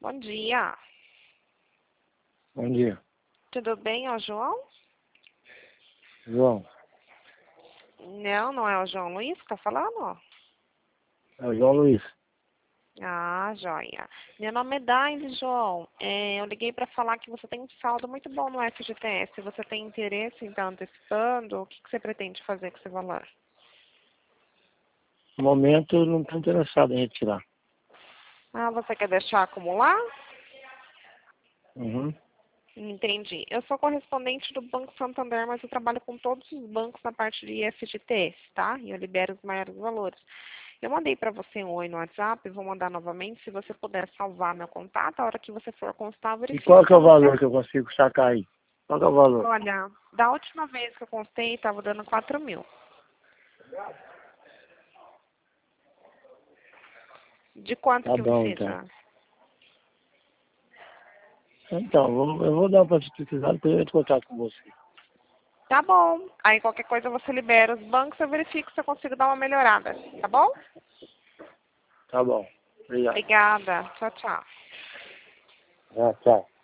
Bom dia. Bom dia. Tudo bem, é o João? João. Não, não é o João Luiz que tá falando? É o João Luiz. Ah, joia. Meu nome é Daisy, João. Eu liguei para falar que você tem um saldo muito bom no FGTS. Você tem interesse em estar antecipando? O que você pretende fazer com esse valor? No momento eu não estou interessado em retirar. Ah, você quer deixar acumular? Uhum. Entendi. Eu sou correspondente do Banco Santander, mas eu trabalho com todos os bancos na parte de FGTS, tá? E eu libero os maiores valores. Eu mandei para você um oi no WhatsApp, vou mandar novamente. Se você puder salvar meu contato, a hora que você for constar, E verifique qual se que é está o no valor certo. que eu consigo sacar aí? Qual que é o valor? Olha, da última vez que eu constei, estava dando 4.000. De quanto Tá que bom, então. precisa? Então, eu vou dar uma pesquisada, depois eu entro em contato com você. Tá bom. Aí qualquer coisa você libera os bancos, eu verifico se eu consigo dar uma melhorada. Tá bom? Tá bom. Obrigado. Obrigada. Tchau, tchau. Ah, tchau.